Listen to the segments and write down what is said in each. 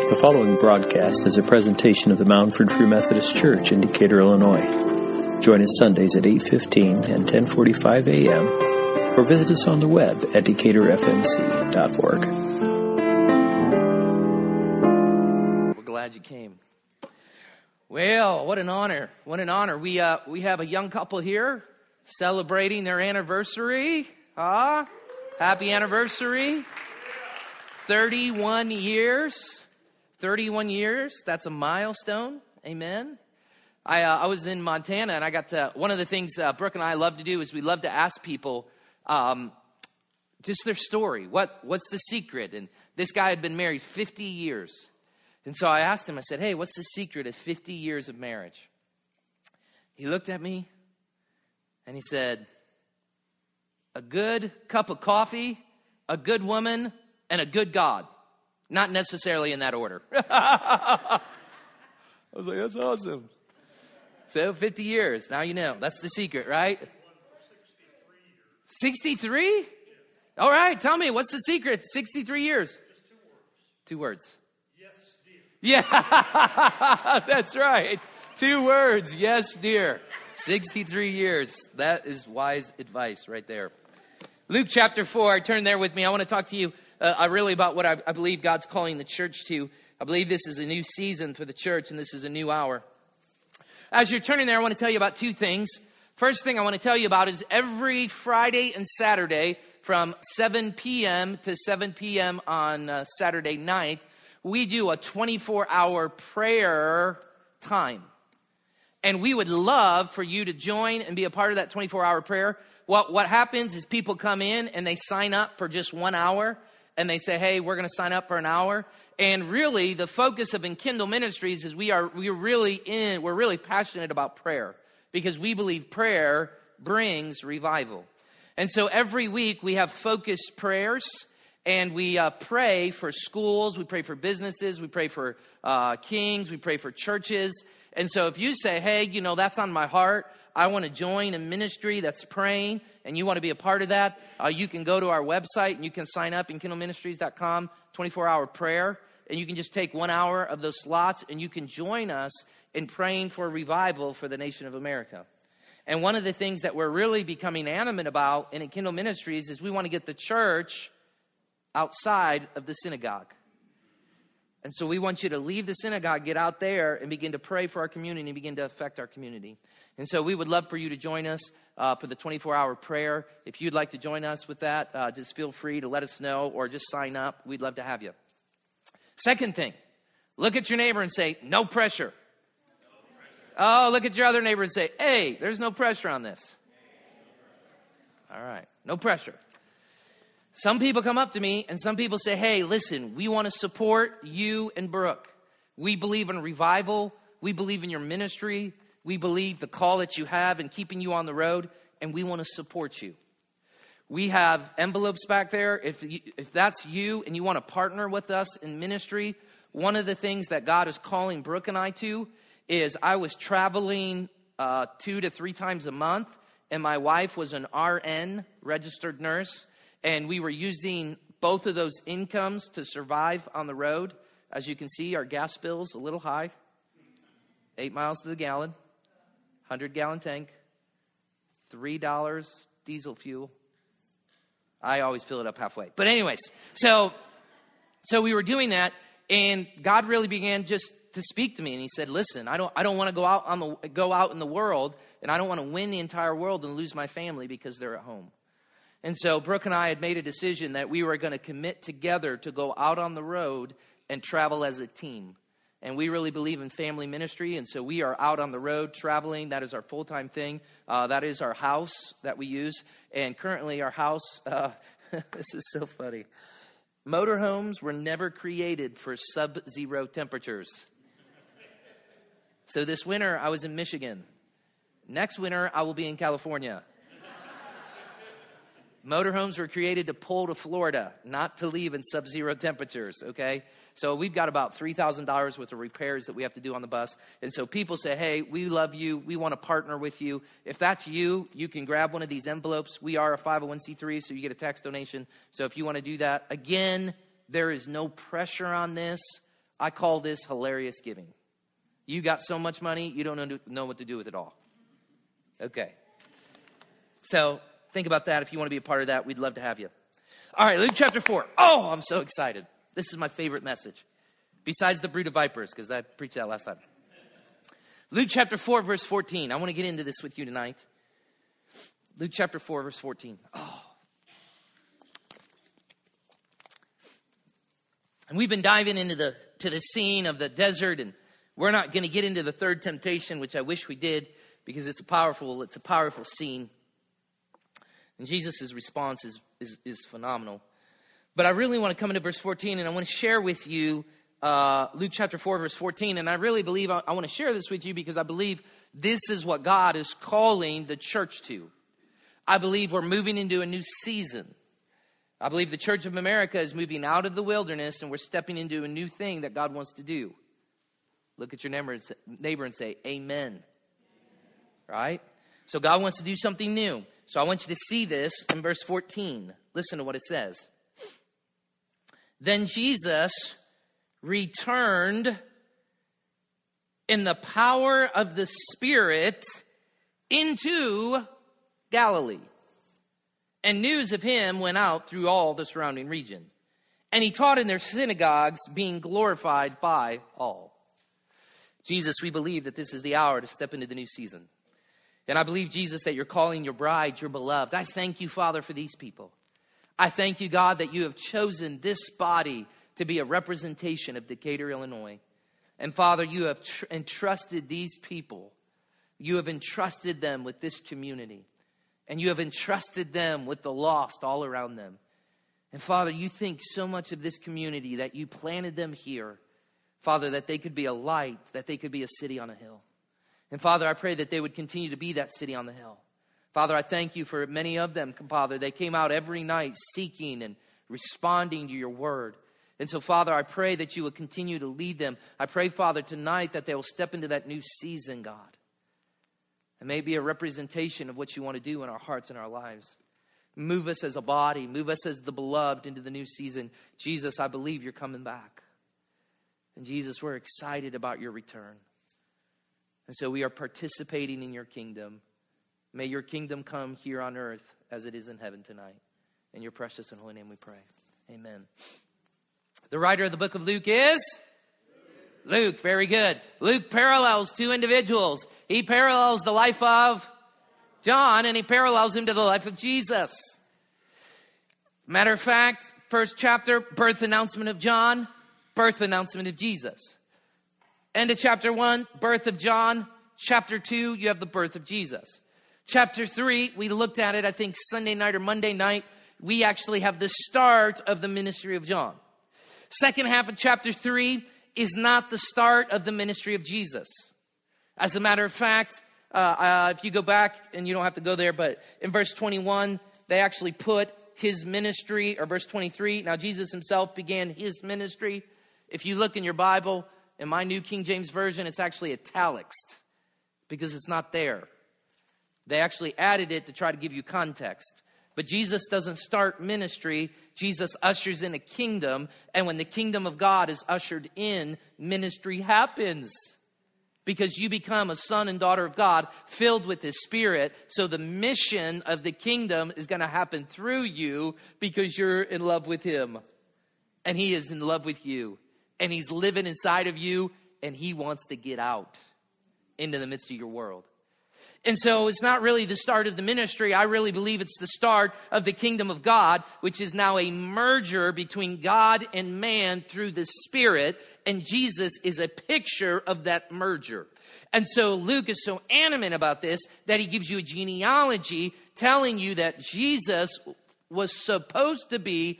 The following broadcast is a presentation of the Moundford Free Methodist Church in Decatur, Illinois. Join us Sundays at 8:15 and 10:45 a.m. or visit us on the web at decaturfmc.org. We're glad you came. Well, what an honor. What an honor. We have a young couple here celebrating their anniversary. Happy anniversary. 31 years. 31 years, that's a milestone. Amen. I was in Montana, and I got to, one of the things Brooke and I love to do is we love to ask people just their story. What's the secret? And this guy had been married 50 years. And so I asked him, I said, hey, what's the secret of 50 years of marriage? He looked at me, and he said, a good cup of coffee, a good woman, and a good God. Not necessarily in that order. I was like, that's awesome. So 50 years. Now you know. That's the secret, right? 63? All right. Tell me, what's the secret? 63 years. Just 2 words. 2 words. Yes, dear. Yeah, that's right. 2 words. Yes, dear. 63 years. That is wise advice right there. Luke chapter 4. Turn there with me. I want to talk to you really about what I believe God's calling the church to. I believe this is a new season for the church, and this is a new hour. As you're turning there, I want to tell you about 2 things. First thing I want to tell you about is every Friday and Saturday from 7 p.m. to 7 p.m. on Saturday night, we do a 24-hour prayer time. And we would love for you to join and be a part of that 24-hour prayer. What happens is people come in and they sign up for just 1 hour. And they say, hey, we're going to sign up for an hour. And really, the focus of Enkindle Ministries is we're really passionate about prayer. Because we believe prayer brings revival. And so every week we have focused prayers. And we pray for schools. We pray for businesses. We pray for kings. We pray for churches. And so if you say, hey, that's on my heart. I want to join a ministry that's praying, and you want to be a part of that, you can go to our website, and you can sign up in enkindleministries.com, 24-hour prayer, and you can just take 1 hour of those slots, and you can join us in praying for revival for the nation of America. And one of the things that we're really becoming animate about in Enkindle Ministries is we want to get the church outside of the synagogue. And so we want you to leave the synagogue, get out there, and begin to pray for our community and begin to affect our community. And so we would love for you to join us for the 24-hour prayer. If you'd like to join us with that, just feel free to let us know or just sign up. We'd love to have you. Second thing, look at your neighbor and say, no pressure. Oh, look at your other neighbor and say, hey, there's no pressure on this. All right, no pressure. Some people come up to me and some people say, hey, listen, we want to support you and Brooke. We believe in revival. We believe in your ministry. We believe the call that you have in keeping you on the road, and we want to support you. We have envelopes back there. If that's you and you want to partner with us in ministry, one of the things that God is calling Brooke and I to is I was traveling 2 to 3 times a month, and my wife was an RN, registered nurse, and we were using both of those incomes to survive on the road. As you can see, our gas bill's a little high, 8 miles to the gallon. 100-gallon tank, $3 diesel fuel. I always fill it up halfway. But anyways, so we were doing that, and God really began just to speak to me, and He said, "Listen, I don't want to go out in the world, and I don't want to win the entire world and lose my family because they're at home." And so Brooke and I had made a decision that we were going to commit together to go out on the road and travel as a team. And we really believe in family ministry, and so we are out on the road traveling. That is our full-time thing. That is our house that we use. And currently our house, this is so funny. Motorhomes were never created for sub-zero temperatures. So this winter, I was in Michigan. Next winter, I will be in California. Motorhomes were created to pull to Florida, not to leave in sub-zero temperatures, okay? So we've got about $3,000 worth of repairs that we have to do on the bus. And so people say, hey, we love you. We want to partner with you. If that's you, you can grab one of these envelopes. We are a 501c3, so you get a tax donation. So if you want to do that, again, there is no pressure on this. I call this hilarious giving. You got so much money, you don't know what to do with it all. Okay. So think about that. If you want to be a part of that, we'd love to have you. All right, Luke chapter 4. Oh, I'm so excited. This is my favorite message. Besides the brood of vipers, because I preached that last time. Luke chapter 4, verse 14. I want to get into this with you tonight. Luke chapter 4, verse 14. Oh. And we've been diving into the scene of the desert, and we're not going to get into the third temptation, which I wish we did, because it's a powerful scene. And Jesus' response is phenomenal. But I really want to come into verse 14, and I want to share with you Luke chapter 4, verse 14. And I really believe I want to share this with you because I believe this is what God is calling the church to. I believe we're moving into a new season. I believe the Church of America is moving out of the wilderness, and we're stepping into a new thing that God wants to do. Look at your neighbor and say, amen. Right? So God wants to do something new. So I want you to see this in verse 14. Listen to what it says. Then Jesus returned in the power of the Spirit into Galilee. And news of him went out through all the surrounding region. And he taught in their synagogues, being glorified by all. Jesus, we believe that this is the hour to step into the new season. And I believe, Jesus, that you're calling your bride, your beloved. I thank you, Father, for these people. I thank you, God, that you have chosen this body to be a representation of Decatur, Illinois. And Father, you have entrusted these people. You have entrusted them with this community. And you have entrusted them with the lost all around them. And Father, you think so much of this community that you planted them here. Father, that they could be a light, that they could be a city on a hill. And Father, I pray that they would continue to be that city on the hill. Father, I thank you for many of them, Father. They came out every night seeking and responding to your word. And so, Father, I pray that you would continue to lead them. I pray, Father, tonight that they will step into that new season, God. And may be a representation of what you want to do in our hearts and our lives. Move us as a body. Move us as the beloved into the new season. Jesus, I believe you're coming back. And Jesus, we're excited about your return. And so we are participating in your kingdom. May your kingdom come here on earth as it is in heaven tonight. In your precious and holy name we pray. Amen. The writer of the book of Luke is? Luke, very good. Luke parallels two individuals. He parallels the life of John, and he parallels him to the life of Jesus. Matter of fact, first chapter, birth announcement of John, birth announcement of Jesus. End of chapter 1, birth of John. Chapter 2, you have the birth of Jesus. Chapter 3, we looked at it, I think, Sunday night or Monday night. We actually have the start of the ministry of John. Second half of chapter 3 is not the start of the ministry of Jesus. As a matter of fact, if you go back, and you don't have to go there, but in verse 21, they actually put his ministry, or verse 23, now Jesus himself began his ministry. If you look in your Bible, in my New King James Version, it's actually italicsed because it's not there. They actually added it to try to give you context. But Jesus doesn't start ministry. Jesus ushers in a kingdom. And when the kingdom of God is ushered in, ministry happens. Because you become a son and daughter of God filled with his Spirit. So the mission of the kingdom is going to happen through you because you're in love with him. And he is in love with you. And he's living inside of you. And he wants to get out into the midst of your world. And so it's not really the start of the ministry. I really believe it's the start of the kingdom of God, which is now a merger between God and man through the Spirit. And Jesus is a picture of that merger. And so Luke is so animate about this that he gives you a genealogy telling you that Jesus was supposed to be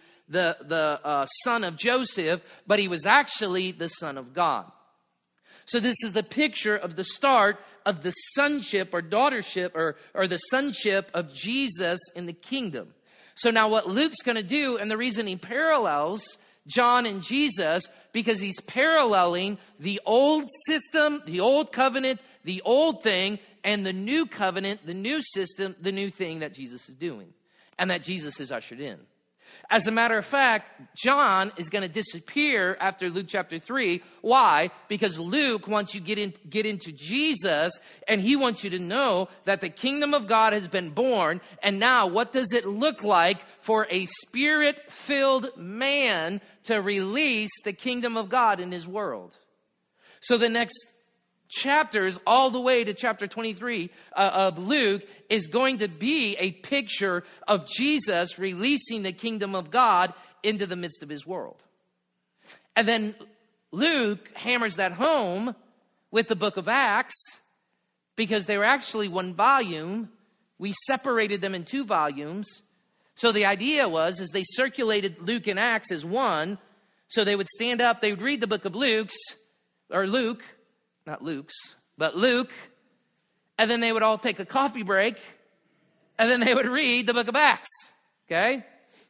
the son of Joseph, but he was actually the son of God. So this is the picture of the start of the sonship or daughtership or the sonship of Jesus in the kingdom. So now what Luke's going to do, and the reason he parallels John and Jesus, because he's paralleling the old system, the old covenant, the old thing, and the new covenant, the new system, the new thing that Jesus is doing and that Jesus is ushered in. As a matter of fact, John is going to disappear after Luke chapter 3. Why? Because Luke wants you to get into Jesus, and he wants you to know that the kingdom of God has been born. And now, what does it look like for a spirit-filled man to release the kingdom of God in his world? So the next chapters, all the way to chapter 23 of Luke, is going to be a picture of Jesus releasing the kingdom of God into the midst of his world. And then Luke hammers that home with the book of Acts, because they were actually one volume. We separated them in 2 volumes. So the idea was, as they circulated Luke and Acts as one, so they would stand up, they would read the book of Luke, not Luke's, but Luke, and then they would all take a coffee break, and then they would read the book of Acts, okay?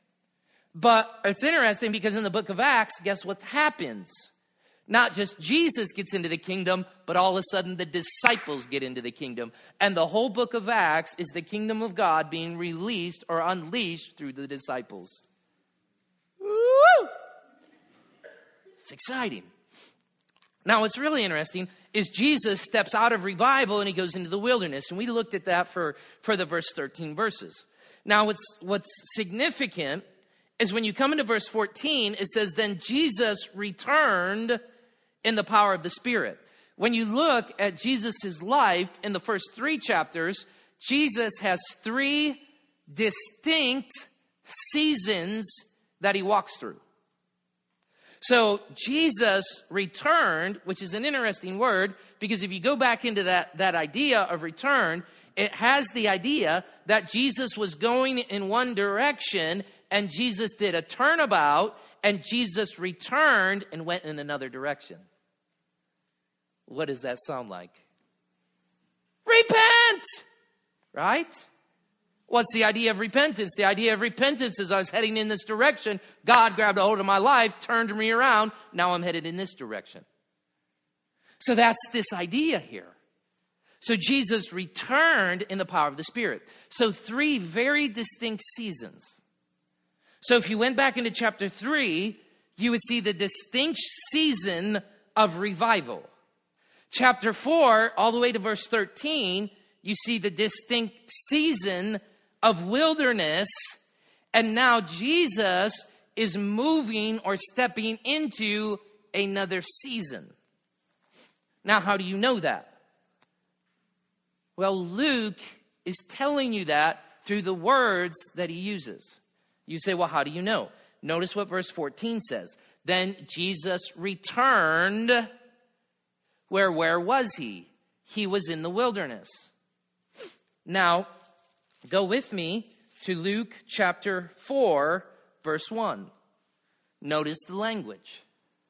But it's interesting because in the book of Acts, guess what happens? Not just Jesus gets into the kingdom, but all of a sudden the disciples get into the kingdom. And the whole book of Acts is the kingdom of God being released or unleashed through the disciples. Woo! It's exciting. Now, what's really interesting is Jesus steps out of revival and he goes into the wilderness. And we looked at that for the verse 13 verses. Now, what's significant is when you come into verse 14, it says, then Jesus returned in the power of the Spirit. When you look at Jesus' life in the first 3 chapters, Jesus has 3 distinct seasons that he walks through. So Jesus returned, which is an interesting word, because if you go back into that idea of return, it has the idea that Jesus was going in one direction and Jesus did a turnabout and Jesus returned and went in another direction. What does that sound like? Repent! Right? What's the idea of repentance? The idea of repentance is I was heading in this direction. God grabbed a hold of my life, turned me around. Now I'm headed in this direction. So that's this idea here. So Jesus returned in the power of the Spirit. So 3 very distinct seasons. So if you went back into chapter 3, you would see the distinct season of revival. Chapter 4, all the way to verse 13, you see the distinct season of wilderness, and now Jesus is moving or stepping into another season. Now, how do you know that? Well, Luke is telling you that through the words that he uses. You say, well, how do you know? Notice what verse 14 says. Then Jesus returned. Where was he? He was in the wilderness. Now, go with me to Luke chapter 4, verse 1. Notice the language.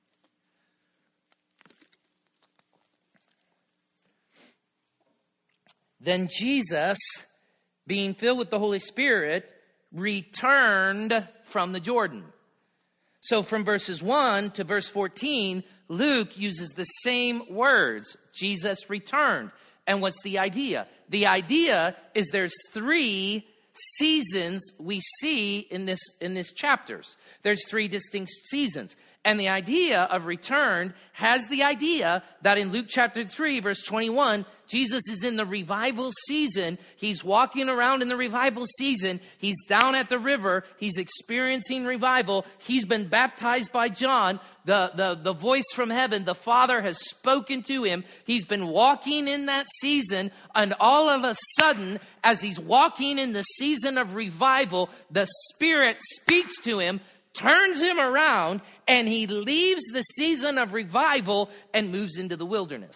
Then Jesus, being filled with the Holy Spirit, returned from the Jordan. So from verses 1 to verse 14, Luke uses the same words. Jesus returned. And what's the idea? The idea is there's 3 seasons we see in this chapters. There's 3 distinct seasons. And the idea of return has the idea that in Luke chapter 3, verse 21, Jesus is in the revival season. He's walking around in the revival season. He's down at the river. He's experiencing revival. He's been baptized by John. The voice from heaven, the Father has spoken to him. He's been walking in that season. And all of a sudden, as he's walking in the season of revival, the Spirit speaks to him, turns him around, and he leaves the season of revival and moves into the wilderness.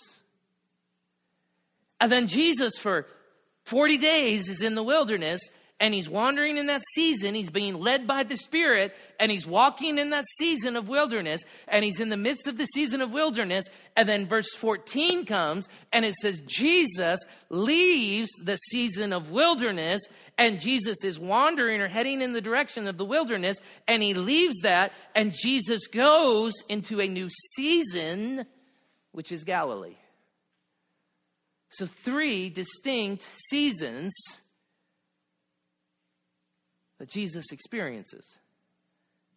And then Jesus, for 40 days, is in the wilderness, and he's wandering in that season. He's being led by the Spirit, and he's walking in that season of wilderness, and he's in the midst of the season of wilderness. And then verse 14 comes, and it says, Jesus leaves the season of wilderness, and Jesus is wandering or heading in the direction of the wilderness, and he leaves that, and Jesus goes into a new season, which is Galilee. So 3 distinct seasons that Jesus experiences.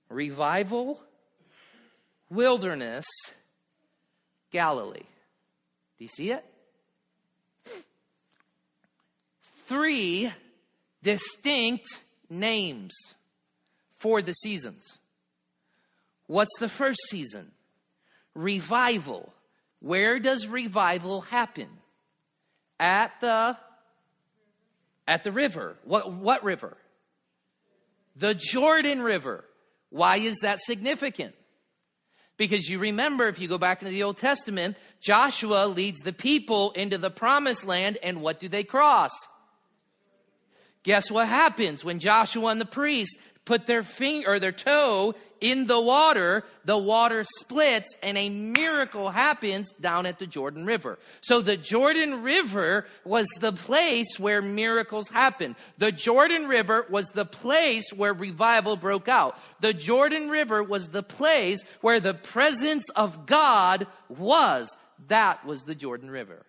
revival, wilderness, Galilee. Do you see it? 3 distinct names for the seasons. What's the first season? Revival. Where does revival happen? At the river. What river? The Jordan River. Why is that significant? Because you remember, if you go back into the Old Testament, Joshua leads the people into the promised land, and what do they cross? Guess what happens when Joshua and the priest put their finger or their toe in the water splits and a miracle happens down at the Jordan River. So the Jordan River was the place where miracles happened. The Jordan River was the place where revival broke out. The Jordan River was the place where the presence of God was. That was the Jordan River.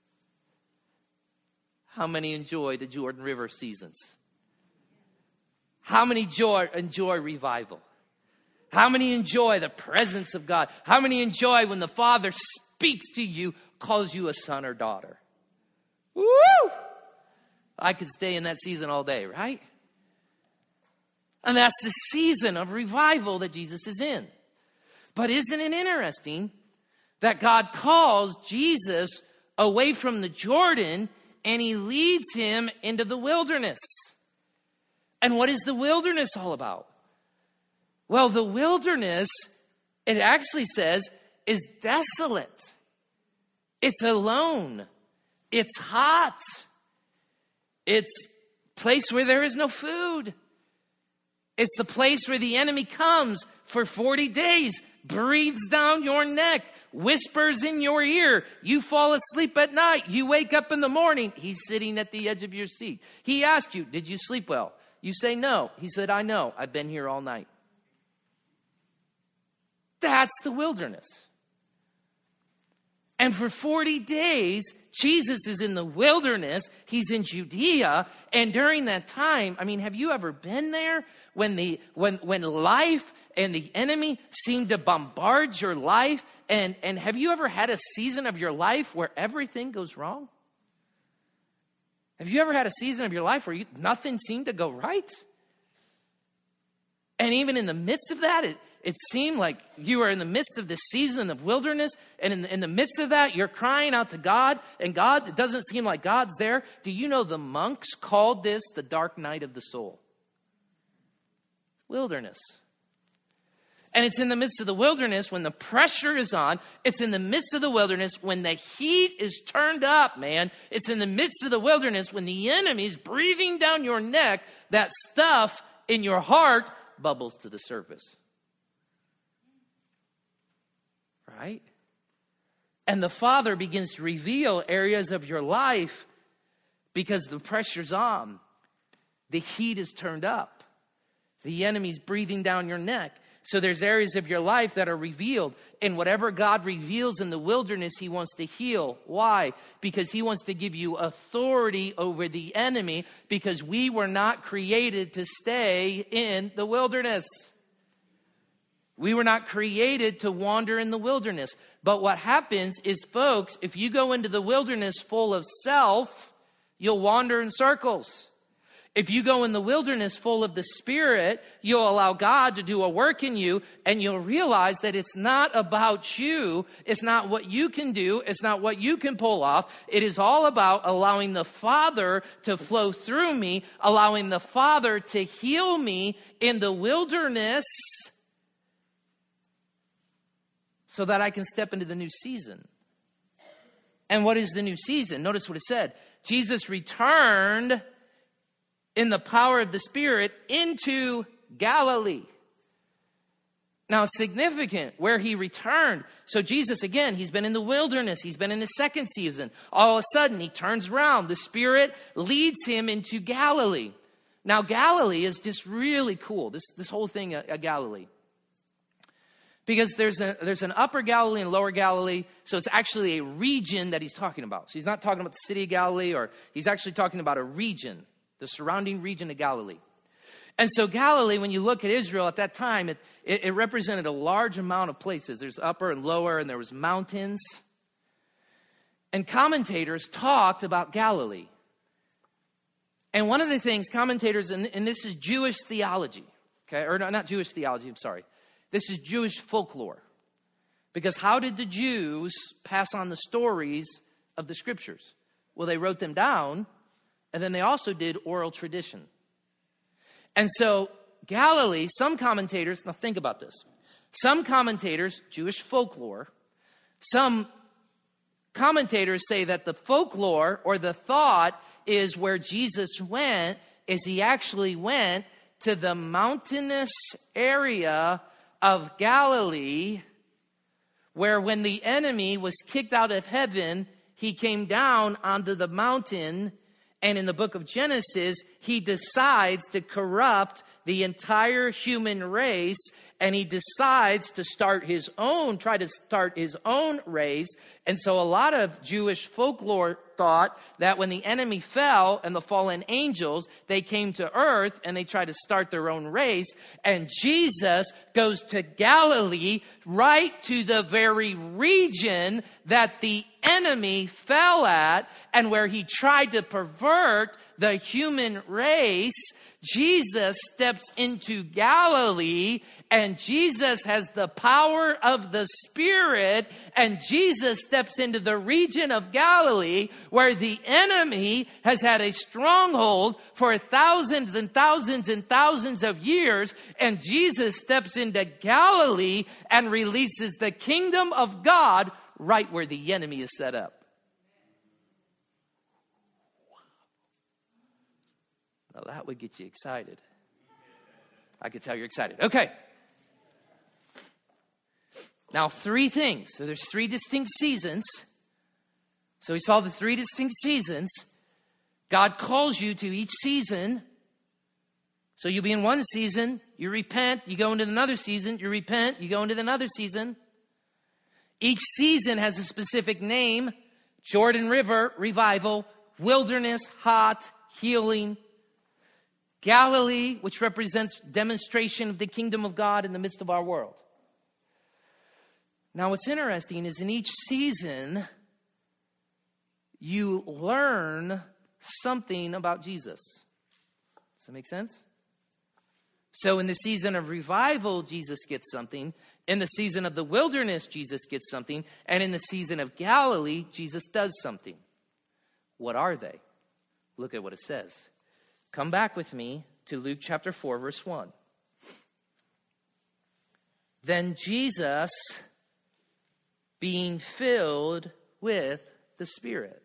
How many enjoy the Jordan River seasons? How many enjoy revival? How many enjoy the presence of God? How many enjoy when the Father speaks to you, calls you a son or daughter? Woo! I could stay in that season all day, right? And that's the season of revival that Jesus is in. But isn't it interesting that God calls Jesus away from the Jordan and he leads him into the wilderness? And what is the wilderness all about? Well, the wilderness, it actually says, is desolate. It's alone. It's hot. It's a place where there is no food. It's the place where the enemy comes for 40 days, breathes down your neck, whispers in your ear. You fall asleep at night. You wake up in the morning. He's sitting at the edge of your seat. He asks you, did you sleep well? You say no. He said, I know. I've been here all night. That's the wilderness. And for 40 days, Jesus is in the wilderness. He's in Judea. And during that time, I mean, have you ever been there when life and the enemy seem to bombard your life? And have you ever had a season of your life where everything goes wrong? Have you ever had a season of your life where nothing seemed to go right? And even in the midst of that, it seemed like you were in the midst of this season of wilderness. And in the midst of that, you're crying out to God. And God, it doesn't seem like God's there. Do you know the monks called this the dark night of the soul? Wilderness. And it's in the midst of the wilderness when the pressure is on. It's in the midst of the wilderness when the heat is turned up, man. It's in the midst of the wilderness when the enemy's breathing down your neck. That stuff in your heart bubbles to the surface. Right? And the Father begins to reveal areas of your life because the pressure's on. The heat is turned up. The enemy's breathing down your neck. So there's areas of your life that are revealed. And whatever God reveals in the wilderness, he wants to heal. Why? Because he wants to give you authority over the enemy, because we were not created to stay in the wilderness. We were not created to wander in the wilderness. But what happens is, folks, if you go into the wilderness full of self, you'll wander in circles. If you go in the wilderness full of the Spirit, you'll allow God to do a work in you, and you'll realize that it's not about you. It's not what you can do. It's not what you can pull off. It is all about allowing the Father to flow through me, allowing the Father to heal me in the wilderness so that I can step into the new season. And what is the new season? Notice what it said. Jesus returned in the power of the Spirit into Galilee. Now, significant where he returned. So Jesus, again, he's been in the wilderness. He's been in the second season. All of a sudden, he turns around. The Spirit leads him into Galilee. Now, Galilee is just really cool. This whole thing of Galilee. Because there's an upper Galilee and lower Galilee. So it's actually a region that he's talking about. So he's not talking about the city of Galilee, or he's actually talking about a region, the surrounding region of Galilee. And so Galilee, when you look at Israel at that time, it represented a large amount of places. There's upper and lower, and there was mountains. And commentators talked about Galilee. And one of the things commentators, and this is Jewish theology, okay? Or not Jewish theology, I'm sorry. This is Jewish folklore. Because how did the Jews pass on the stories of the scriptures? Well, they wrote them down, and then they also did oral tradition. And so Galilee, some commentators, now think about this. Some commentators, Jewish folklore, some commentators say that the folklore or the thought is where Jesus went, is he actually went to the mountainous area of Galilee, where when the enemy was kicked out of heaven, he came down onto the mountain, and in the book of Genesis, he decides to corrupt the entire human race, and he decides to try to start his own race. And so a lot of Jewish folklore thought that when the enemy fell and the fallen angels, they came to earth and they tried to start their own race. And Jesus goes to Galilee, right to the very region that the enemy fell at, and where he tried to pervert the human race. Jesus steps into Galilee, and Jesus has the power of the Spirit, and Jesus steps into the region of Galilee where the enemy has had a stronghold for thousands and thousands and thousands of years, and Jesus steps into Galilee and releases the kingdom of God right where the enemy is set up. Now that would get you excited. I could tell you're excited. Okay. Now, 3 things. So there's 3 distinct seasons. So we saw the 3 distinct seasons. God calls you to each season. So you'll be in one season, you repent, you go into another season, you repent, you go into another season. Each season has a specific name: Jordan River, revival; wilderness, hot, healing; Galilee, which represents demonstration of the kingdom of God in the midst of our world. Now, what's interesting is in each season, you learn something about Jesus. Does that make sense? So in the season of revival, Jesus gets something. In the season of the wilderness, Jesus gets something. And in the season of Galilee, Jesus does something. What are they? Look at what it says. Come back with me to Luke chapter 4, verse 1. Then Jesus, being filled with the Spirit,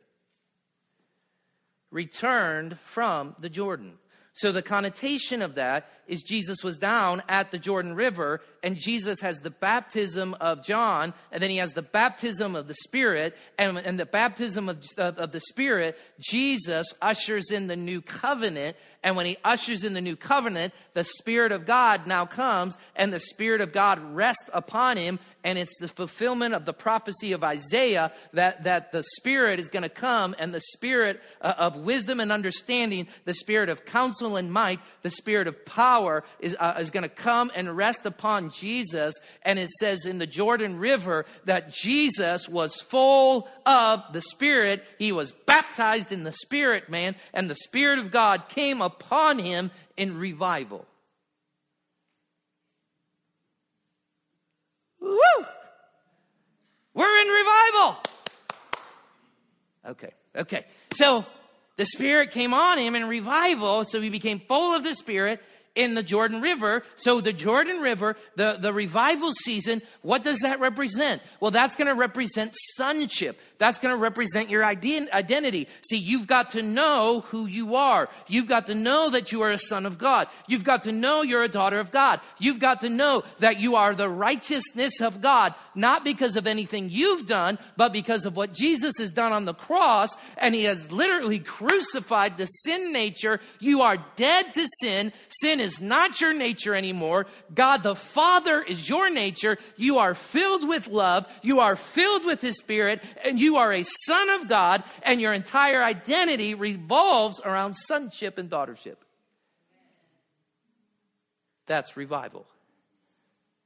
returned from the Jordan. So the connotation of that is Jesus was down at the Jordan River, and Jesus has the baptism of John, and then he has the baptism of the Spirit, and the baptism of the Spirit, Jesus ushers in the new covenant. And when he ushers in the new covenant, the Spirit of God now comes, and the Spirit of God rests upon him. And it's the fulfillment of the prophecy of Isaiah that the Spirit is going to come, and the Spirit of wisdom and understanding, the Spirit of counsel and might, the Spirit of power is going to come and rest upon Jesus. And it says in the Jordan River that Jesus was full of the Spirit. He was baptized in the Spirit, man, and the Spirit of God came upon him in revival. Woo! We're in revival. Okay. So the Spirit came on him in revival, so he became full of the Spirit in the Jordan River. So the Jordan River, the revival season, what does that represent? Well, that's going to represent sonship. That's going to represent your identity. See, you've got to know who you are. You've got to know that you are a son of God. You've got to know you're a daughter of God. You've got to know that you are the righteousness of God, not because of anything you've done, but because of what Jesus has done on the cross. And he has literally crucified the sin nature. You are dead to sin. Sin is not your nature anymore. God the Father is your nature. You are filled with love. You are filled with his Spirit, and you are a son of God, and your entire identity revolves around sonship and daughtership. That's revival.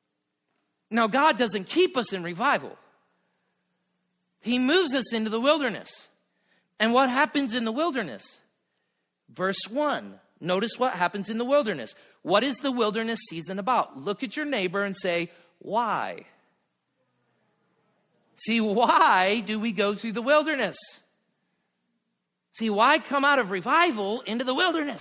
Now, God doesn't keep us in revival. He moves us into the wilderness. And what happens in the wilderness? Verse 1. Notice what happens in the wilderness. What is the wilderness season about? Look at your neighbor and say, why? See, why do we go through the wilderness? See, why come out of revival into the wilderness?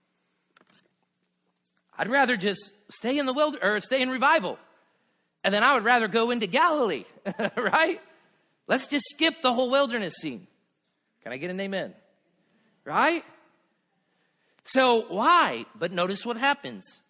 I'd rather just stay in the wilderness or stay in revival. And then I would rather go into Galilee, right? Let's just skip the whole wilderness scene. Can I get an amen? Right? So why? But notice what happens.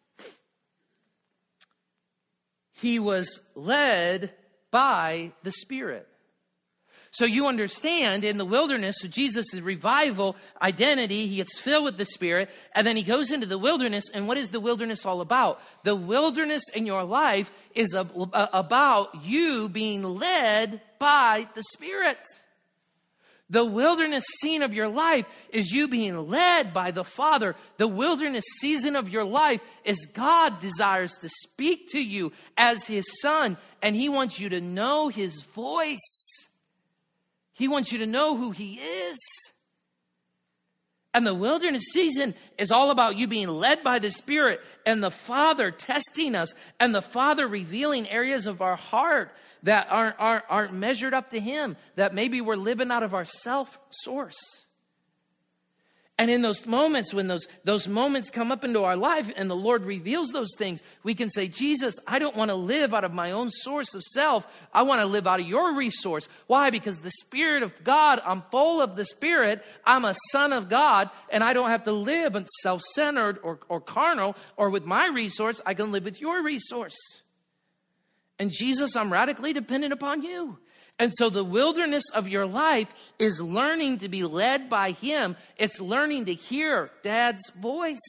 He was led by the Spirit. So you understand in the wilderness of Jesus' revival identity, he gets filled with the Spirit, and then he goes into the wilderness. And what is the wilderness all about? The wilderness in your life is about you being led by the Spirit. The wilderness scene of your life is you being led by the Father. The wilderness season of your life is God desires to speak to you as his son, and he wants you to know his voice. He wants you to know who he is. And the wilderness season is all about you being led by the Spirit and the Father testing us and the Father revealing areas of our heart that aren't measured up to him, that maybe we're living out of our self source. And in those moments, when those moments come up into our life and the Lord reveals those things, we can say, Jesus, I don't want to live out of my own source of self. I want to live out of your resource. Why? Because the Spirit of God, I'm full of the Spirit. I'm a son of God, and I don't have to live in self-centered or carnal or with my resource. I can live with your resource. And Jesus, I'm radically dependent upon you. And so the wilderness of your life is learning to be led by him. It's learning to hear Dad's voice.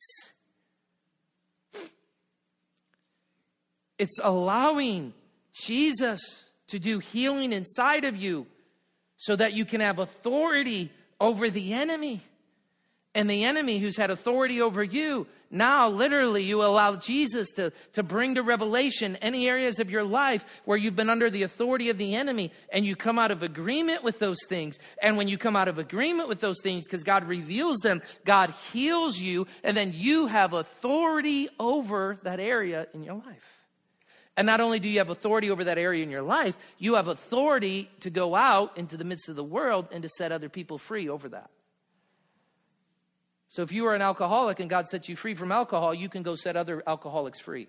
It's allowing Jesus to do healing inside of you so that you can have authority over the enemy. And the enemy who's had authority over you, now literally you allow Jesus to bring to revelation any areas of your life where you've been under the authority of the enemy, and you come out of agreement with those things. And when you come out of agreement with those things, because God reveals them, God heals you, and then you have authority over that area in your life. And not only do you have authority over that area in your life, you have authority to go out into the midst of the world and to set other people free over that. So if you are an alcoholic and God sets you free from alcohol, you can go set other alcoholics free.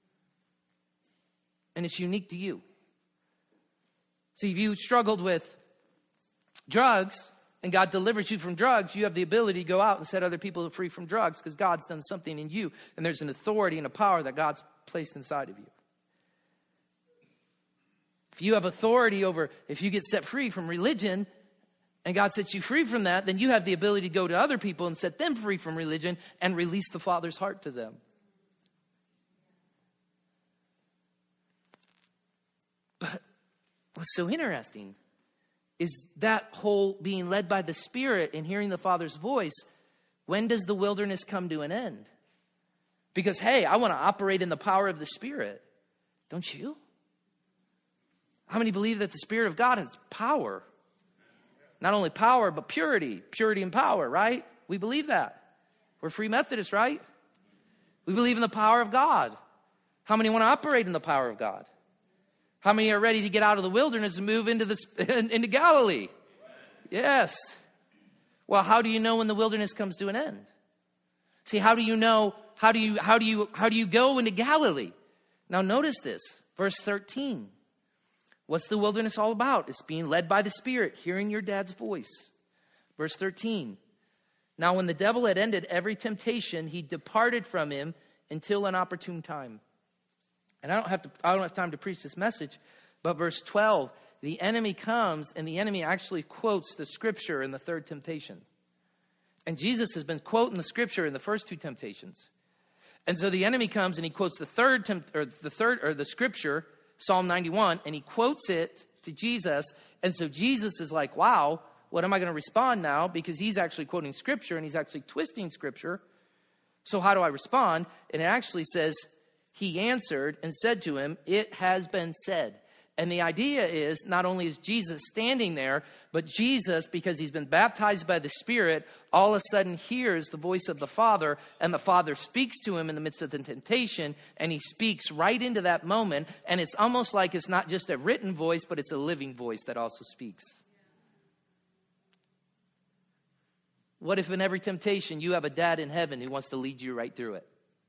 And it's unique to you. See, if you struggled with drugs and God delivers you from drugs, you have the ability to go out and set other people free from drugs because God's done something in you. And there's an authority and a power that God's placed inside of you. If you have authority over, if you get set free from religion, and God sets you free from that, then you have the ability to go to other people and set them free from religion and release the Father's heart to them. But what's so interesting is that whole being led by the Spirit and hearing the Father's voice, when does the wilderness come to an end? Because, hey, I want to operate in the power of the Spirit. Don't you? How many believe that the Spirit of God has power? Not only power, but purity. Purity and power, right? We believe that. We're Free Methodists, right? We believe in the power of God. How many want to operate in the power of God? How many are ready to get out of the wilderness and move into Galilee? Yes. Well, how do you know when the wilderness comes to an end? See, how do you know? How do you go into Galilee? Now notice this, verse 13. What's the wilderness all about? It's being led by the Spirit, hearing your Dad's voice. Verse 13. Now when the devil had ended every temptation, he departed from him until an opportune time. And I don't have time to preach this message, but verse 12, the enemy comes and the enemy actually quotes the scripture in the third temptation. And Jesus has been quoting the scripture in the first two temptations. And so the enemy comes and he quotes the scripture, Psalm 91, and he quotes it to Jesus. And so Jesus is like, wow, what am I going to respond now? Because he's actually quoting scripture and he's actually twisting scripture. So how do I respond? And it actually says, He answered and said to him, "It has been said." And the idea is not only is Jesus standing there, but Jesus, because he's been baptized by the Spirit, all of a sudden hears the voice of the Father, and the Father speaks to him in the midst of the temptation, and he speaks right into that moment. And it's almost like it's not just a written voice, but it's a living voice that also speaks. What if in every temptation you have a dad in heaven who wants to lead you right through it?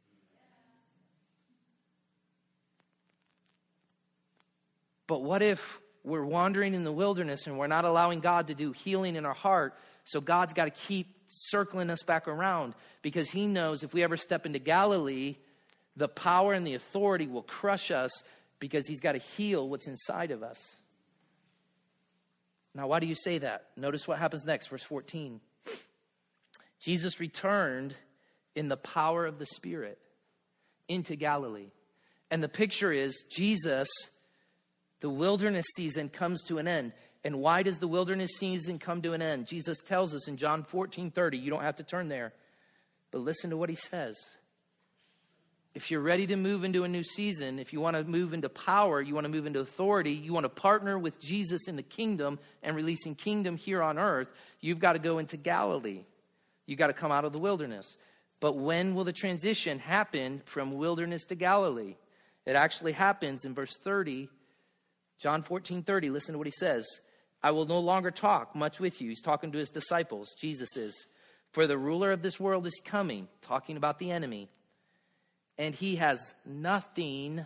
But what if we're wandering in the wilderness and we're not allowing God to do healing in our heart? So God's got to keep circling us back around, because he knows if we ever step into Galilee, the power and the authority will crush us, because he's got to heal what's inside of us. Now, why do you say that? Notice what happens next, verse 14. Jesus returned in the power of the Spirit into Galilee. And the picture is Jesus, the wilderness season comes to an end. And why does the wilderness season come to an end? Jesus tells us in John 14:30. You don't have to turn there. But listen to what he says. If you're ready to move into a new season, if you want to move into power, you want to move into authority, you want to partner with Jesus in the kingdom and releasing kingdom here on earth, you've got to go into Galilee. You've got to come out of the wilderness. But when will the transition happen from wilderness to Galilee? It actually happens in verse 30. John 14:30, listen to what he says. I will no longer talk much with you. He's talking to his disciples. Jesus is. For the ruler of this world is coming, talking about the enemy. And he has nothing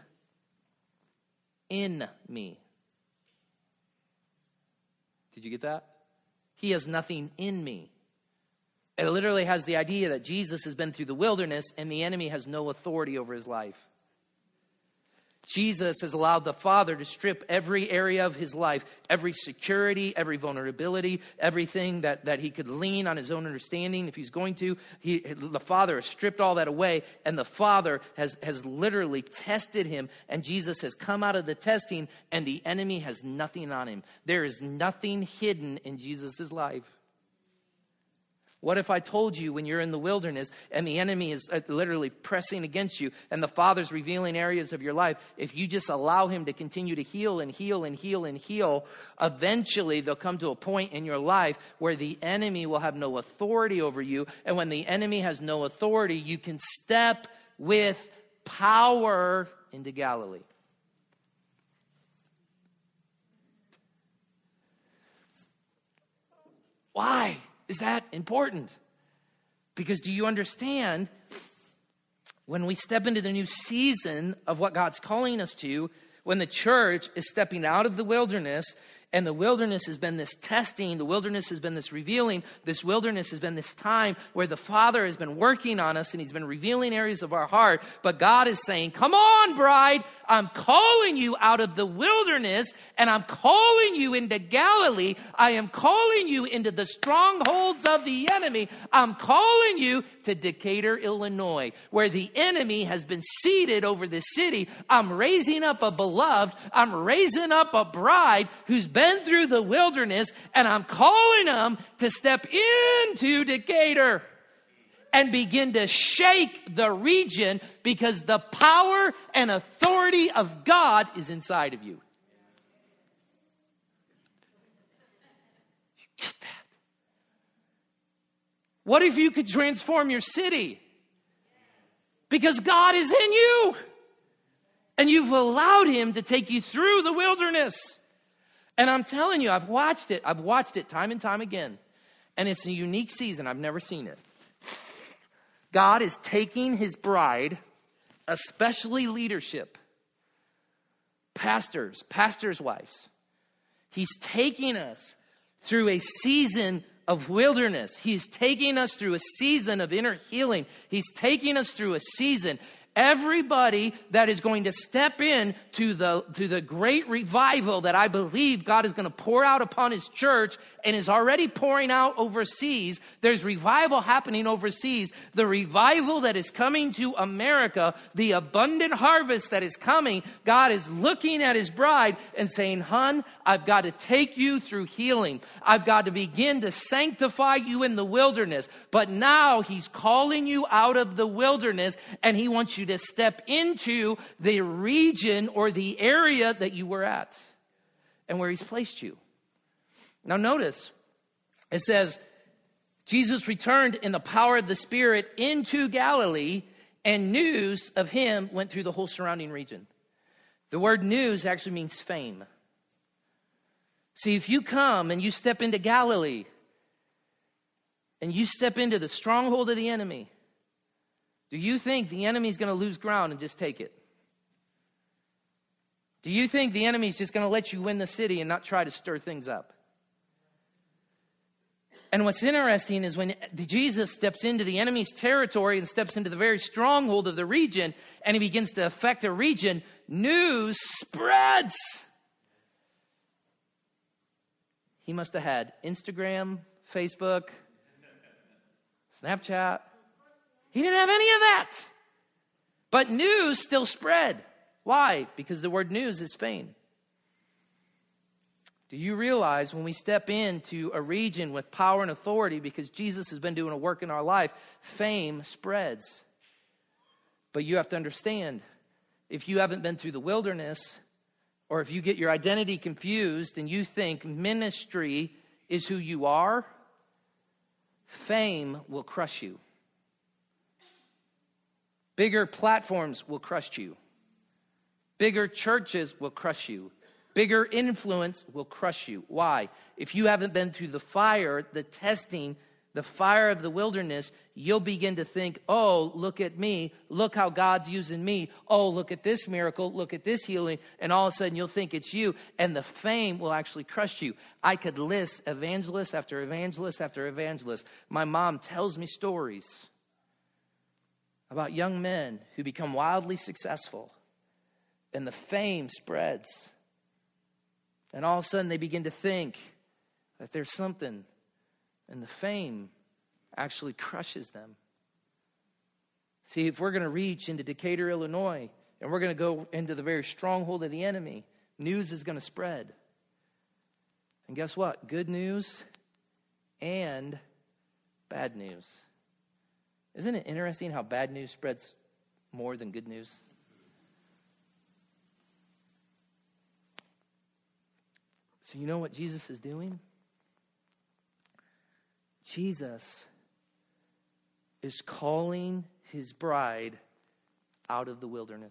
in me. Did you get that? He has nothing in me. It literally has the idea that Jesus has been through the wilderness and the enemy has no authority over his life. Jesus has allowed the Father to strip every area of his life, every security, every vulnerability, everything that he could lean on his own understanding if he's going to. The Father has stripped all that away, and the Father has literally tested him, and Jesus has come out of the testing, and the enemy has nothing on him. There is nothing hidden in Jesus' life. What if I told you when you're in the wilderness and the enemy is literally pressing against you and the Father's revealing areas of your life, if you just allow him to continue to heal and heal and heal and heal, eventually there'll come to a point in your life where the enemy will have no authority over you. And when the enemy has no authority, you can step with power into Galilee. Why is that important? Because do you understand, when we step into the new season of what God's calling us to, when the church is stepping out of the wilderness, and the wilderness has been this testing, the wilderness has been this revealing, this wilderness has been this time where the Father has been working on us and he's been revealing areas of our heart. But God is saying, come on, bride, I'm calling you out of the wilderness and I'm calling you into Galilee. I am calling you into the strongholds of the enemy. I'm calling you to Decatur, Illinois, where the enemy has been seated over the city. I'm raising up a beloved. I'm raising up a bride who's been through the wilderness, and I'm calling them to step into Decatur and begin to shake the region, because the power and authority of God is inside of you. You get that? What if you could transform your city? Because God is in you, and you've allowed him to take you through the wilderness. And I'm telling you, I've watched it time and time again. And it's a unique season. I've never seen it. God is taking his bride, especially leadership, pastors' wives. He's taking us through a season of wilderness. He's taking us through a season of inner healing. He's taking us through a season. Everybody that is going to step in to the great revival that I believe God is going to pour out upon his church and is already pouring out overseas. There's revival happening overseas. The revival that is coming to America, the abundant harvest that is coming. God is looking at his bride and saying, "Hun, I've got to take you through healing. I've got to begin to sanctify you in the wilderness." But now he's calling you out of the wilderness, and he wants you to step into the region or the area that you were at and where he's placed you. Now notice, it says, Jesus returned in the power of the Spirit into Galilee, and news of him went through the whole surrounding region. The word news actually means fame. See, if you come and you step into Galilee, and you step into the stronghold of the enemy, do you think the enemy's going to lose ground and just take it? Do you think the enemy's just going to let you win the city and not try to stir things up? And what's interesting is when Jesus steps into the enemy's territory and steps into the very stronghold of the region, and he begins to affect a region, news spreads. He must have had Instagram, Facebook, Snapchat. He didn't have any of that. But news still spread. Why? Because the word news is fame. Do you realize when we step into a region with power and authority, because Jesus has been doing a work in our life, fame spreads. But you have to understand, if you haven't been through the wilderness, or if you get your identity confused and you think ministry is who you are, fame will crush you. Bigger platforms will crush you. Bigger churches will crush you. Bigger influence will crush you. Why? If you haven't been through the fire, the testing, the fire of the wilderness, you'll begin to think, oh, look at me. Look how God's using me. Oh, look at this miracle. Look at this healing. And all of a sudden you'll think it's you. And the fame will actually crush you. I could list evangelist after evangelist after evangelist. My mom tells me stories about young men who become wildly successful. And the fame spreads. And all of a sudden they begin to think that there's something. And the fame actually crushes them. See, if we're going to reach into Decatur, Illinois, and we're going to go into the very stronghold of the enemy, news is going to spread. And guess what? Good news and bad news. Isn't it interesting how bad news spreads more than good news? So you know what Jesus is doing? Jesus is calling his bride out of the wilderness.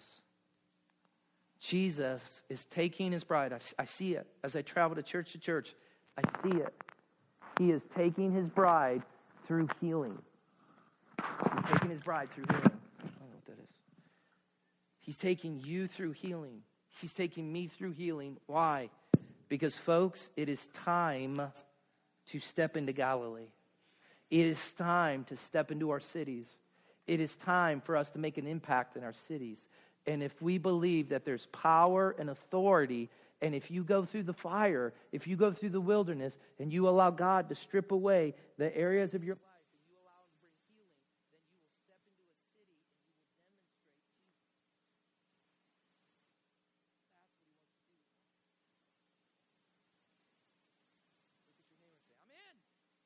Jesus is taking his bride. I see it as I travel to church. I see it. He is taking his bride through healing. He's taking his bride through healing. I don't know what that is. He's taking you through healing. He's taking me through healing. Why? Because, folks, it is time to step into Galilee. It is time to step into our cities. It is time for us to make an impact in our cities. And if we believe that there's power and authority, and if you go through the fire, if you go through the wilderness, and you allow God to strip away the areas of your life, and you allow him to bring healing, then you will step into a city and you will demonstrate Jesus. That's what he wants to do. Look at your neighbor and say, I'm in.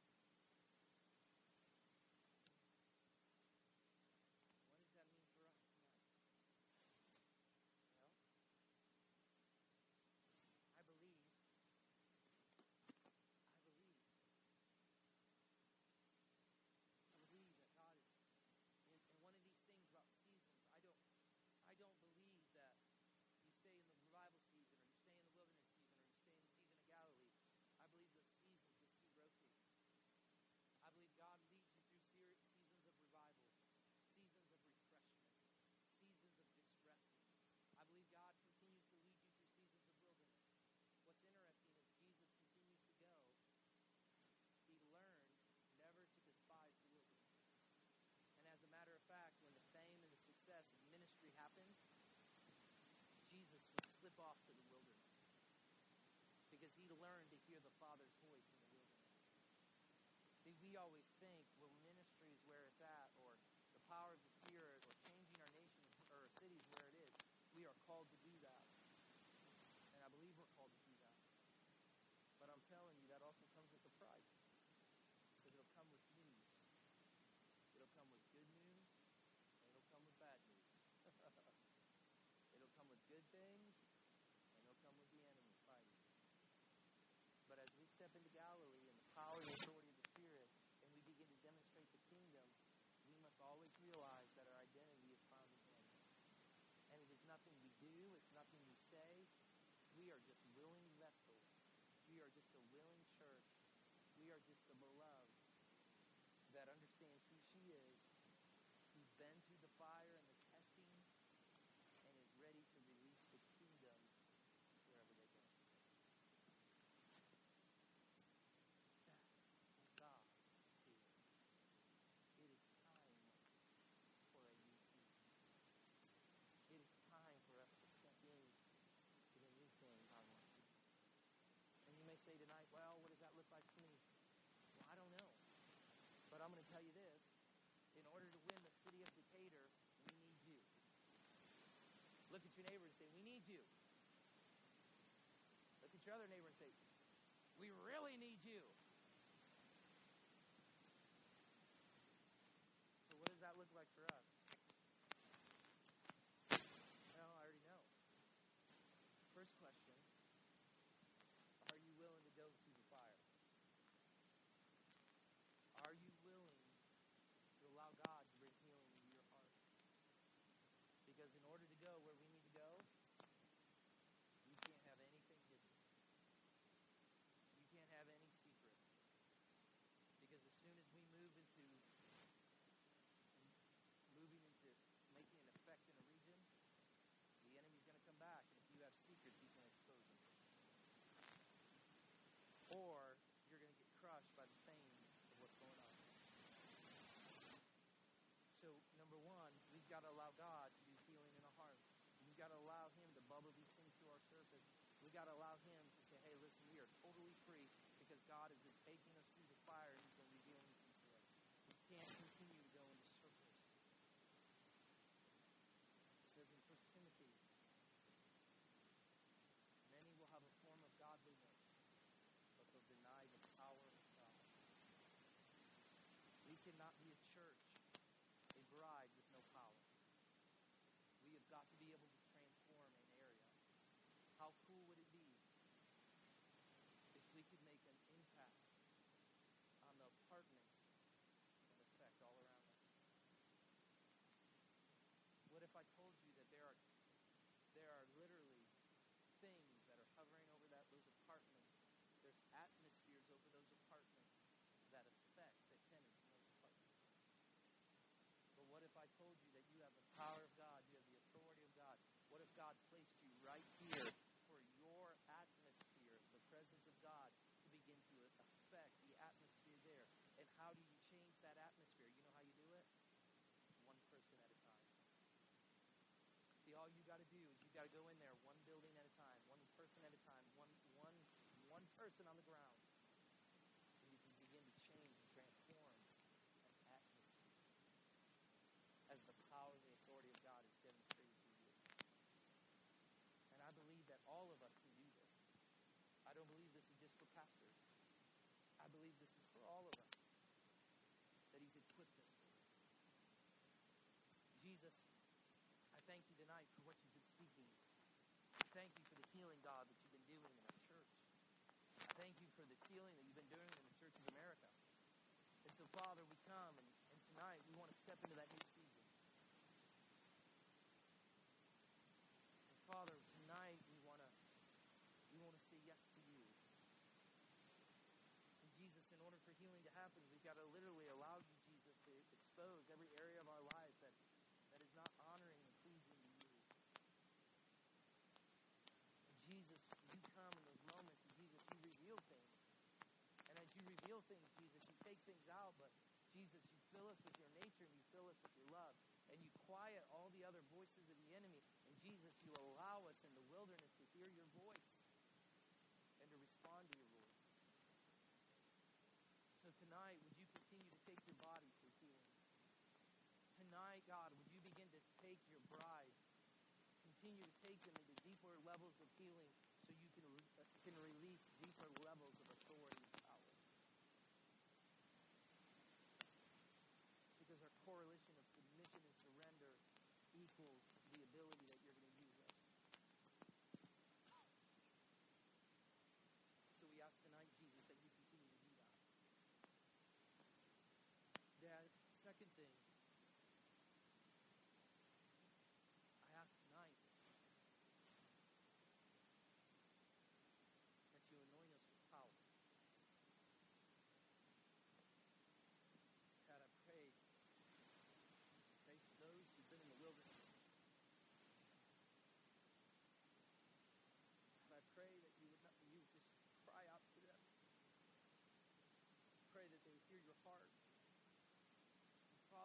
What does that mean for us tonight? Well, I believe that God is, and one of these things about seasons, I don't believe that you stay in the revival season, or you stay in the wilderness season, or you stay in the season of Galilee. I believe those seasons just keep rotating. I believe God leads you through seasons of revival, seasons of refreshment, seasons of distressing. I believe God continues to lead you through seasons of wilderness. What's interesting is Jesus continues to go. He learned never to despise the wilderness. And as a matter of fact, when the fame and the success of ministry happened, Jesus would slip off to the wilderness because he learned to hear the Father's voice in the wilderness. See, we always think, well, ministry is where it's at, or the power of the Spirit, or changing our nation or our cities where it is. We are called to do that. And I believe we're called to do that. But I'm telling you, that also comes with a price. Because it'll come with news. It'll come with good news, and it'll come with bad news. good things, and they'll come with the enemy fighting. But as we step into Galilee in the power and authority of the Spirit, and we begin to demonstrate the kingdom, we must always realize that our identity is found in Him. And it is nothing we do, it's nothing we say. We are just willing vessels. We are just a willing church. We are just the beloved that understands who she is, who's been through the fire and the testing, and is ready to release the kingdom wherever they go. That's what God is. It is time for a new season. It is time for us to step in to the new thing God wants to do. And you may say tonight, well, what does that look like for me? Well, I don't know. But I'm going to tell you this. In order to win the city of Decatur, we need you. Look at your neighbor and say, we need you. Look at your other neighbor and say, we really need you. So what does that look like for us? Well, I already know. First question, are you willing to go through the fire? Are you willing to allow God to bring healing into your heart? Because in order to go where we need to go, you can't have anything hidden. You can't have any secrets. Because as soon as we move into making an effect in a region, the enemy's going to come back. And if you have secrets, he's going to expose them. Or you're going to get crushed by the fame of what's going on. So, number one, we've got to allow God to do healing in our hearts. We've got to allow Him to bubble these things to our surface. We've got to allow Him to say, hey, listen, we are totally free because God has been taking us through the fire and He's been revealing things to us. We can't continue to go into circles. It says in 1 Timothy, many will have a form of godliness, but they'll deny the power of God. We cannot be a church, a bride with no power. We have got to be able to transform an area. How cool would it be if we could make an impact on the apartments and effect all around us? What if I told you that there are literally things that are hovering over those apartments? There's atmospheres over those apartments that affect the tenants in those apartments. But what if I told you that you have the power of God, you have the authority of God? What if God placed you right here for your atmosphere, the presence of God, to begin to affect the atmosphere there? And how do you change that atmosphere? You know how you do it? One person at a time. See, all you got to do is you got to go in there one building at a time, one person at a time, one person on the ground. And you can begin to change and transform an atmosphere as the power and the authority of God is demonstrated through you. And I believe that all of us can do this. I don't believe this is just for pastors. I believe this is for all of us, that He's equipped us for this. Jesus, I thank you tonight for what you've been speaking. I thank you for the healing, God, that you've been doing in our church. I thank you for the healing that you've been doing in the Church of America. And so, Father, we come, and tonight we want to step into that new season. And Father, tonight we want to say yes to you. And Jesus, in order for healing to happen, we've got to literally allow you, Jesus, to expose every area of our life that is not honoring and pleasing to you. And Jesus, you come in those moments, and Jesus, you reveal things. And as you reveal things, Jesus, you take things out, but Jesus, you fill us with your nature and you fill us with your love. And you quiet all the other voices of the enemy. And Jesus, you allow us in the wilderness to hear your voice and to respond to your voice. So tonight, would you continue to take your body through healing? Tonight, God, would you begin to take your bride, continue to take them into deeper levels of healing so you can release deeper levels of authority and power. Because our correlation of submission and surrender equals the ability that you're going to use us.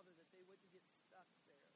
Father, that they wouldn't get stuck there.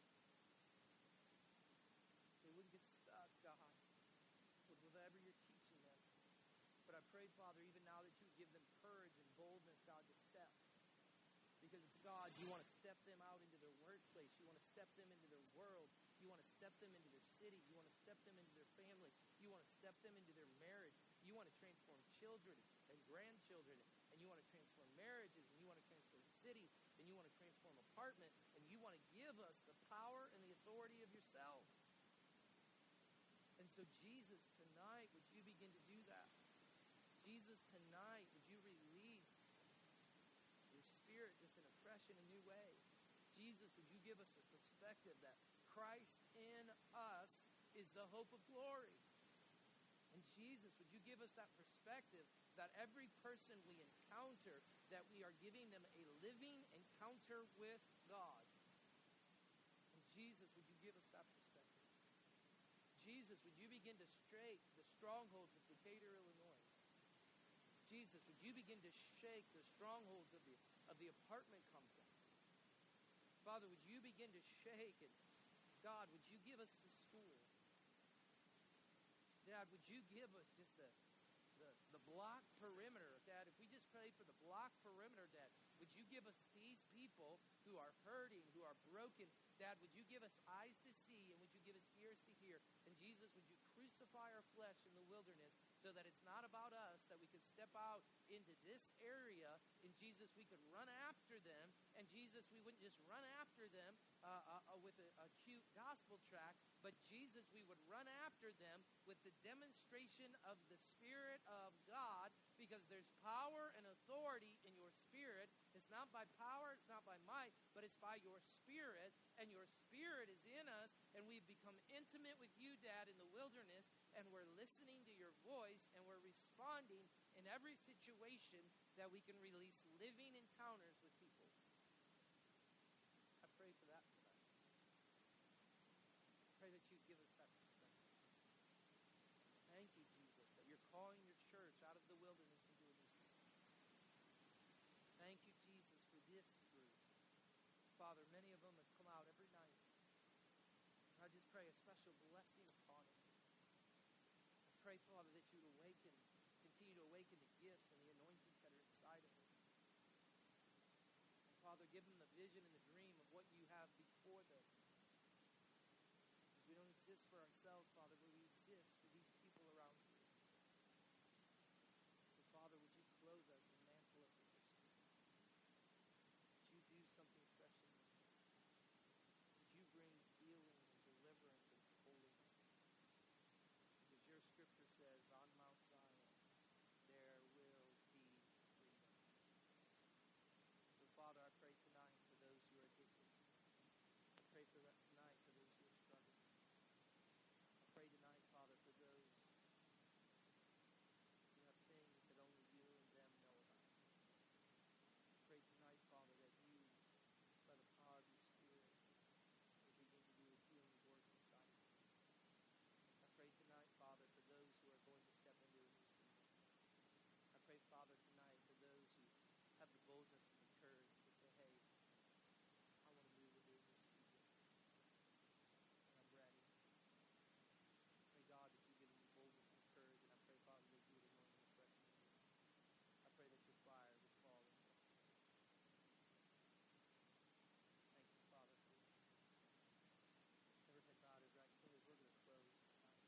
They wouldn't get stuck, God, with whatever you're teaching them. But I pray, Father, even now that you give them courage and boldness, God, to step. Because, God, you want to step them out into their workplace. You want to step them into their world. You want to step them into their city. You want to step them into their family. You want to step them into their marriage. You want to transform children and grandchildren. And you want to transform marriages. And you want to transform cities. And you want to transform apartments. And you want to give us the power and the authority of yourself. And so, Jesus, tonight, would you begin to do that? Jesus, tonight, would you release your Spirit just in a fresh and a new way? Jesus, would you give us a perspective that Christ in us is the hope of glory? And Jesus, would you give us that perspective that every person we encounter, that we are giving them a living encounter with God? And Jesus, would you give us that perspective? Jesus, would you begin to shake the strongholds of Decatur, Illinois? Jesus, would you begin to shake the strongholds of the apartment complex? Father, would you begin to shake, and God, would you give us the school? Dad, would you give us just the block perimeter? Dad, if we just pray for the block perimeter, Dad, would you give us these people who are hurting, who are broken? Dad, would you give us eyes to see, and would you give us ears to hear? And Jesus, would you crucify our flesh in the wilderness so that it's not about us, that we could step out into this area, and Jesus, we could run after them, and Jesus, we wouldn't just run after them with a cute gospel tract, but Jesus, we would run after them with the demonstration of the Spirit of God, because there's power and authority in your Spirit. It's not by power, it's not by might, but it's by your Spirit, and your Spirit is in us, and we've become intimate with you, Dad, in the wilderness, and we're listening to your voice, and we're responding in every situation that we can release living encounters with people. I pray for that tonight. I pray that you give us that perspective. Thank you, Jesus, that you're calling your church out of the wilderness into a new season. Thank you, Jesus, for this group. Father, many of them have come out every night. I just pray a special blessing upon them. I pray, Father, that you would continue to awaken the gifts and the anointings that are inside of them. And Father, give them the vision and the dream of what you have before them. Because we don't exist for ourselves, Father, but we exist for these people around here. So, Father, would you clothe us and mantle us with your Spirit? Would you do something fresh in them? Would you bring healing and deliverance and holiness? Because your scripture says, on Mount Zion, there will be freedom. So, Father, I pray tonight for those who are addicted. I pray for that tonight for those who are struggling. I pray tonight, Father, for those who have things that only you and them know about. I pray tonight, Father, that you, by the power of your Spirit, will begin to do a healing work inside of them. I pray tonight, Father, for those who are going to step into a new season. I pray, Father, tonight for those who have the boldness and the courage to say, hey, I want to move into a new season. And I'm ready. I pray, God, that you give me boldness and courage, and I pray, Father, that you would anoint me fresh and new. I pray that your fire would fall on me. Thank you, Father, for everything, God, is right. We're going to close tonight.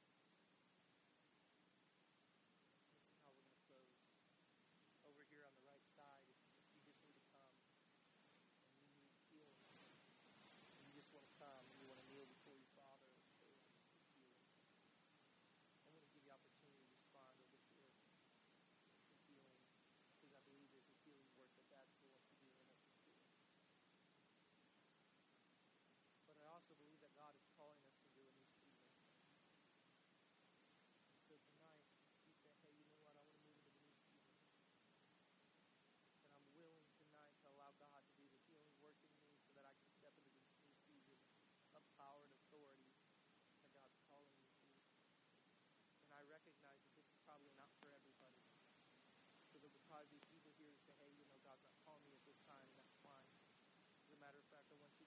This is how we're going to close. Over here on the right side, if you just need to come and you need healing, and you just want to come and you want to kneel before your Father and say, I just need healing. I'm going to give you opportunity to respond over here for healing, because I believe there's a healing work that God's going to do in us and through us. But I also believe that God is calling us into a new season. And so tonight, you say, hey, you know what? I want to move into the new season. And I'm willing tonight to allow God to do the healing work in me so that I can step into this new season of power and authority that God's calling me to. And I recognize that this is probably not for everybody. Because there will probably be people here who say, hey, you know, God's not calling me at this time, and that's fine. But matter of fact, I went